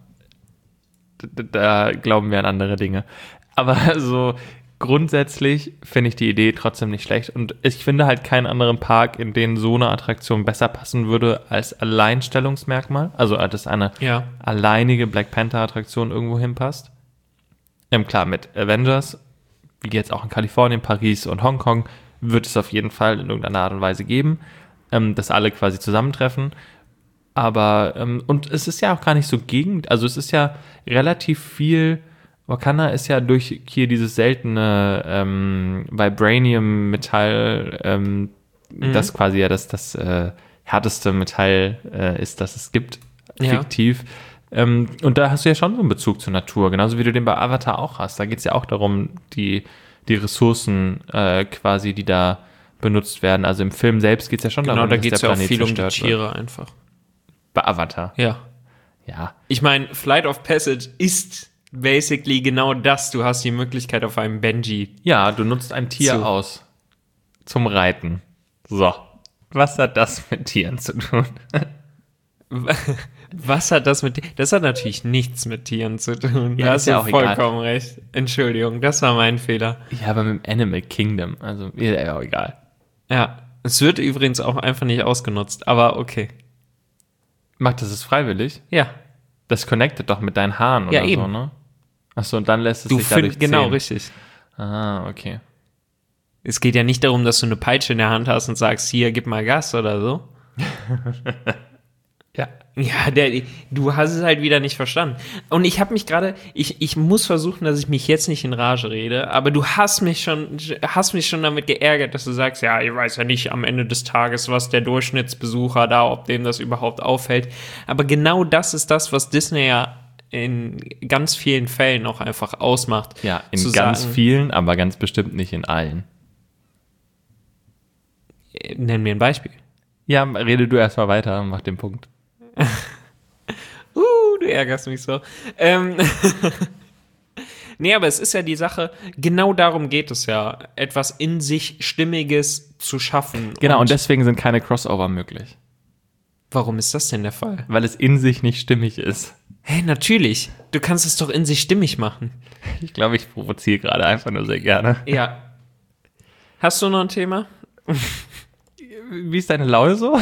da glauben wir an andere Dinge. Aber so grundsätzlich finde ich die Idee trotzdem nicht schlecht. Und ich finde halt keinen anderen Park, in den so eine Attraktion besser passen würde als Alleinstellungsmerkmal. Also, dass eine
Ja.
alleinige Black Panther-Attraktion irgendwo hinpasst. Klar, mit Avengers, wie jetzt auch in Kalifornien, Paris und Hongkong, wird es auf jeden Fall in irgendeiner Art und Weise geben, dass alle quasi zusammentreffen. Aber, und es ist ja auch gar nicht so also es ist ja relativ viel. Wakanda ist ja durch hier dieses seltene Vibranium-Metall, das quasi ja das härteste Metall ist, das es gibt,
Ja.
fiktiv. Und da hast du ja schon so einen Bezug zur Natur, genauso wie du den bei Avatar auch hast. Da geht es ja auch darum, die Ressourcen quasi, die da benutzt werden. Also im Film selbst geht es ja schon
Genau,
darum,
da
dass
geht es
der
ja auch
Planet
viel um die
zerstört wird.
Tiere einfach.
Bei Avatar.
Ja.
Ja.
Ich meine, Flight of Passage ist basically genau das. Du hast die Möglichkeit auf einem Benji.
Ja, du nutzt ein Tier
So.
aus zum Reiten. So. Was hat das mit Tieren zu tun?
Was hat das mit... Das hat natürlich nichts mit Tieren zu tun.
Ja,
Da
ist
hast
ja
du
auch egal.
vollkommen recht. Entschuldigung, das war mein Fehler.
Ja, aber mit dem Animal Kingdom. Also, ja, auch egal.
Ja, es wird übrigens auch einfach nicht ausgenutzt, aber okay.
Macht das freiwillig?
Ja,
Das connectet doch mit deinen Haaren
Ja,
oder
eben.
so, ne? Achso, und dann lässt es
du
sich dadurch
findest genau
zähmen.
richtig.
Ah, okay.
Es geht ja nicht darum, dass du eine Peitsche in der Hand hast und sagst, hier, gib mal Gas oder so.
Ja.
Ja, du hast es halt wieder nicht verstanden. Und ich habe mich gerade, ich muss versuchen, dass ich mich jetzt nicht in Rage rede, aber du hast mich schon damit geärgert, dass du sagst, ja, ich weiß ja nicht am Ende des Tages, was der Durchschnittsbesucher da, ob dem das überhaupt auffällt. Aber genau das ist das, was Disney ja in ganz vielen Fällen auch einfach ausmacht.
Ja, in
Zu
ganz
sagen,
vielen, aber ganz bestimmt nicht in allen.
Nenn mir ein Beispiel.
Ja, rede du erstmal weiter und mach den Punkt.
Du ärgerst mich so. Nee, aber es ist ja die Sache, genau darum geht es ja, etwas in sich Stimmiges zu schaffen.
Genau, und deswegen sind keine Crossover möglich.
Warum ist das denn der Fall?
Weil es in sich nicht stimmig ist.
Hey, natürlich. Du kannst es doch in sich stimmig machen.
Ich glaube, ich provoziere gerade einfach nur sehr gerne.
Ja. Hast du noch ein Thema?
Wie ist deine Laune so?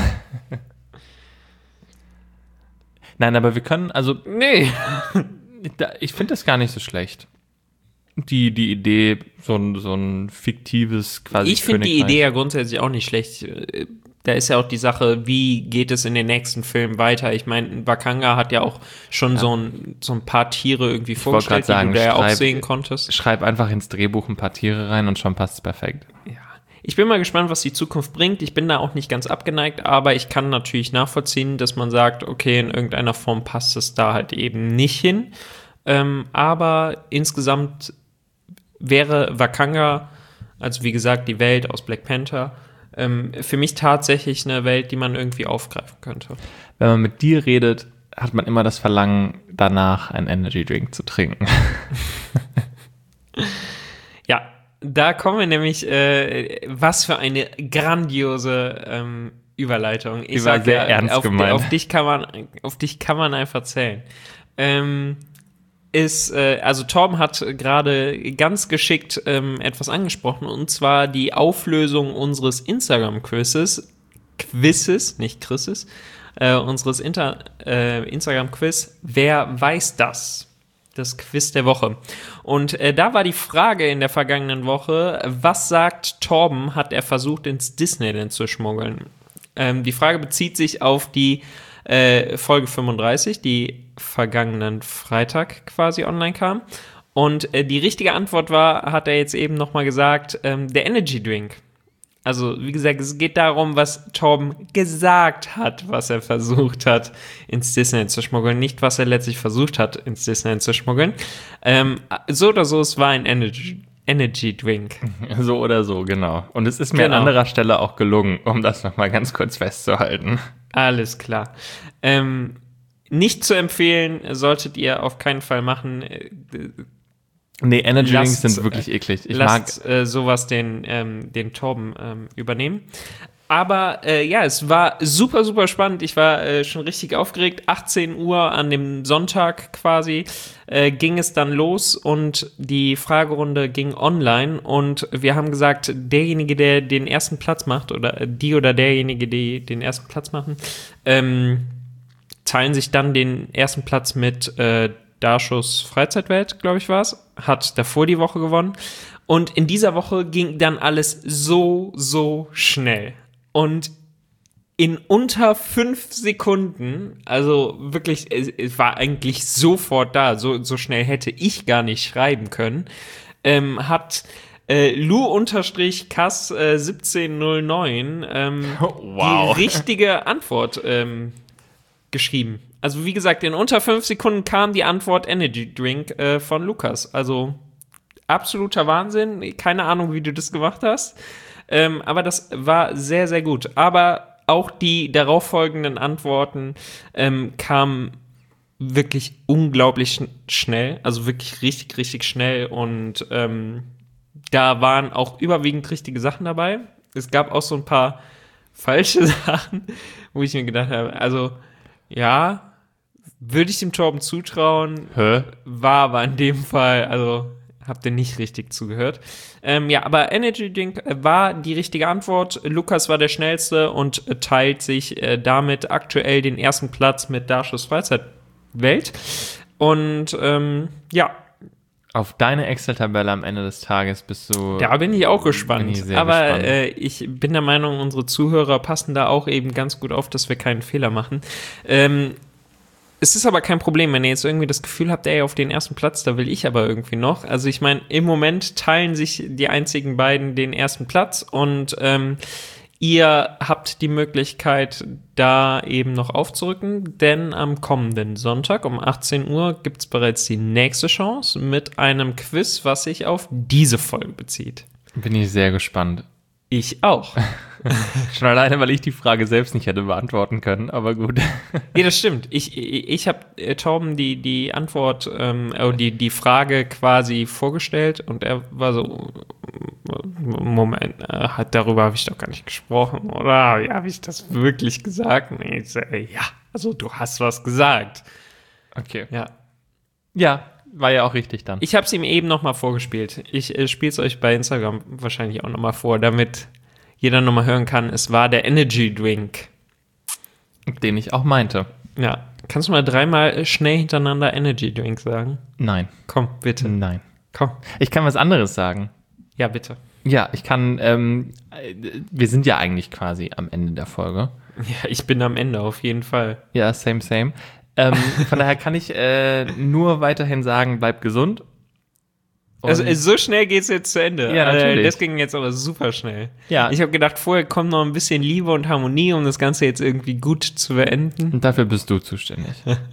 Nein, aber wir können, also
Nee.
ich finde das gar nicht so schlecht. Die Idee, so ein fiktives quasi
Ich finde die
Königreich.
Idee ja grundsätzlich auch nicht schlecht. Da ist ja auch die Sache, wie geht es in den nächsten Filmen weiter? Ich meine, Wakanga hat ja auch schon so ein paar Tiere irgendwie vorgestellt,
grad sagen,
die du da ja auch
schreib-
sehen konntest.
Schreib einfach ins Drehbuch ein paar Tiere rein und schon passt es perfekt.
Ja. Ich bin mal gespannt, was die Zukunft bringt. Ich bin da auch nicht ganz abgeneigt, aber ich kann natürlich nachvollziehen, dass man sagt, okay, in irgendeiner Form passt es da halt eben nicht hin. Aber insgesamt wäre Wakanga, also wie gesagt, die Welt aus Black Panther, für mich tatsächlich eine Welt, die man irgendwie aufgreifen könnte.
Wenn man mit dir redet, hat man immer das Verlangen, danach einen Energy Drink zu trinken.
Ja, da kommen wir nämlich, was für eine grandiose Überleitung. Ich
Die war
sag
sehr
ja,
ernst gemeint.
auf dich kann man einfach zählen. Also Torben hat gerade ganz geschickt etwas angesprochen, und zwar die Auflösung unseres Instagram-Quizzes, nicht Chrises, unseres Instagram-Quiz, wer weiß das? Das Quiz der Woche. Und da war die Frage in der vergangenen Woche, was sagt Torben, hat er versucht, ins Disneyland zu schmuggeln? Die Frage bezieht sich auf die Folge 35, die vergangenen Freitag quasi online kam. Und die richtige Antwort war, hat er jetzt eben nochmal gesagt, der Energy Drink. Also, wie gesagt, es geht darum, was Torben gesagt hat, was er versucht hat, ins Disneyland zu schmuggeln. Nicht, was er letztlich versucht hat, ins Disneyland zu schmuggeln. So oder so, es war ein Energy Drink.
So oder so, genau. Und es ist mir an anderer Stelle auch gelungen, um das nochmal ganz kurz festzuhalten.
Alles klar. nicht zu empfehlen, solltet ihr auf keinen Fall machen.
Nee, Energy Drinks sind wirklich eklig.
Lasst sowas den Torben übernehmen. Aber ja, es war super, super spannend. Ich war schon richtig aufgeregt. 18 Uhr an dem Sonntag quasi ging es dann los und die Fragerunde ging online. Und wir haben gesagt, derjenige, der den ersten Platz macht oder derjenige, die den ersten Platz machen, teilen sich dann den ersten Platz mit Darschus Freizeitwelt, glaube ich war es. Hat davor die Woche gewonnen. Und in dieser Woche ging dann alles so schnell. Und in unter 5 Sekunden, also wirklich, es war eigentlich sofort da, so schnell hätte ich gar nicht schreiben können, hat Lu-Kass 1709
wow.
die richtige Antwort geschrieben. Also wie gesagt, in unter 5 Sekunden kam die Antwort Energy Drink von Lukas. Also absoluter Wahnsinn. Keine Ahnung, wie du das gemacht hast. Aber das war sehr, sehr gut. Aber auch die darauffolgenden Antworten kamen wirklich unglaublich schnell. Also wirklich richtig, richtig schnell. Und da waren auch überwiegend richtige Sachen dabei. Es gab auch so ein paar falsche Sachen, wo ich mir gedacht habe, also ja, würde ich dem Torben zutrauen, war aber in dem Fall, also habt ihr nicht richtig zugehört. Ja, aber Energy Drink war die richtige Antwort. Lukas war der Schnellste und teilt sich damit aktuell den ersten Platz mit Darschus Freizeitwelt. Und ja.
Auf deine Excel-Tabelle am Ende des Tages bist du...
Da bin ich auch gespannt.
Bin ich sehr
aber
gespannt.
Ich bin der Meinung, unsere Zuhörer passen da auch eben ganz gut auf, dass wir keinen Fehler machen. Es ist aber kein Problem, wenn ihr jetzt irgendwie das Gefühl habt, ey, auf den ersten Platz, da will ich aber irgendwie noch. Also ich meine, im Moment teilen sich die einzigen beiden den ersten Platz und ihr habt die Möglichkeit, da eben noch aufzurücken, denn am kommenden Sonntag um 18 Uhr gibt es bereits die nächste Chance mit einem Quiz, was sich auf diese Folge bezieht.
Bin ich sehr gespannt.
Ich auch.
Schon alleine, weil ich die Frage selbst nicht hätte beantworten können, aber gut.
Ja, das stimmt. Ich habe Torben die Antwort, die Frage quasi vorgestellt und er war so, Moment, darüber habe ich doch gar nicht gesprochen, oder? Ja, habe ich das wirklich gesagt? Und ich so, ja, also du hast was gesagt.
Okay.
Ja.
Ja, war ja auch richtig dann.
Ich habe es ihm eben nochmal vorgespielt. Ich spiele es euch bei Instagram wahrscheinlich auch nochmal vor, damit jeder nochmal hören kann. Es war der Energy Drink.
Den ich auch meinte.
Ja. Kannst du mal 3-mal schnell hintereinander Energy Drink sagen?
Nein.
Komm, bitte.
Nein.
Komm.
Ich kann was anderes sagen.
Ja, bitte.
Ja, ich kann, wir sind ja eigentlich quasi am Ende der Folge.
Ja, ich bin am Ende auf jeden Fall.
Ja, same. Von daher kann ich nur weiterhin sagen, bleib gesund.
Also so schnell geht's jetzt zu Ende.
Ja, natürlich.
Das ging jetzt aber super schnell.
Ja.
Ich habe gedacht, vorher kommt noch ein bisschen Liebe und Harmonie, um das Ganze jetzt irgendwie gut zu beenden.
Und dafür bist du zuständig.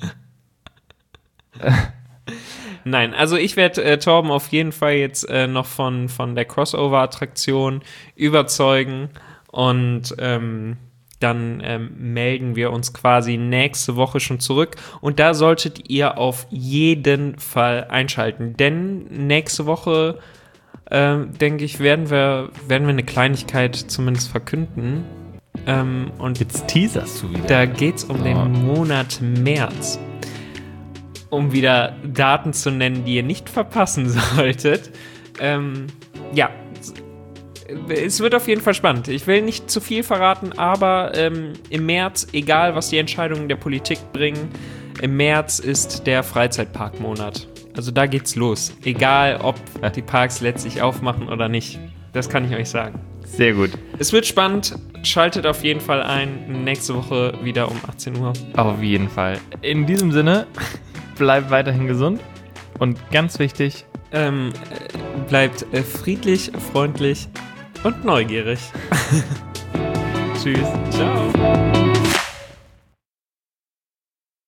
Nein, also ich werde Torben auf jeden Fall jetzt noch von der Crossover-Attraktion überzeugen und dann melden wir uns quasi nächste Woche schon zurück. Und da solltet ihr auf jeden Fall einschalten. Denn nächste Woche, denke ich, werden wir eine Kleinigkeit zumindest verkünden. Und
Jetzt teaserst du wieder.
da geht's um den Monat März. Um wieder Daten zu nennen, die ihr nicht verpassen solltet. Ja, es wird auf jeden Fall spannend. Ich will nicht zu viel verraten, aber im März, egal was die Entscheidungen der Politik bringen, im März ist der Freizeitparkmonat. Also da geht's los. Egal, ob die Parks letztlich aufmachen oder nicht. Das kann ich euch sagen.
Sehr gut.
Es wird spannend. Schaltet auf jeden Fall ein. Nächste Woche wieder um 18 Uhr.
Auf jeden Fall. In diesem Sinne, bleib weiterhin gesund und ganz wichtig,
Bleibt friedlich, freundlich und neugierig.
tschüss.
Ciao.